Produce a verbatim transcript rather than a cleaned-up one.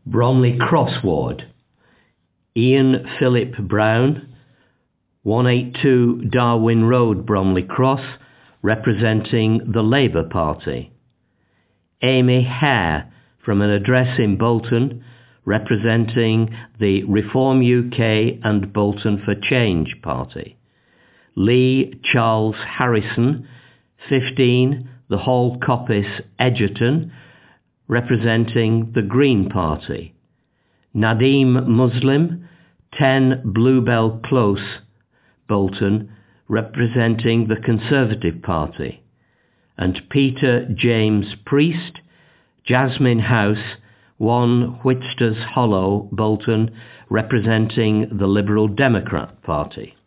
Bromley Cross Ward, Ian Philip Brown, one eighty-two Darwin Road, Bromley Cross, representing the Labour Party. Amy Hare, from an address in Bolton, representing the Reform U K and Bolton for Change Party. Lee Charles Harrison, fifteen The Hall Coppice, Edgerton, representing the Green Party. Nadeem Muslim, ten Bluebell Close, Bolton, representing the Conservative Party. And Peter James Priest, Jasmine House, one Whitsters Hollow, Bolton, representing the Liberal Democrat Party.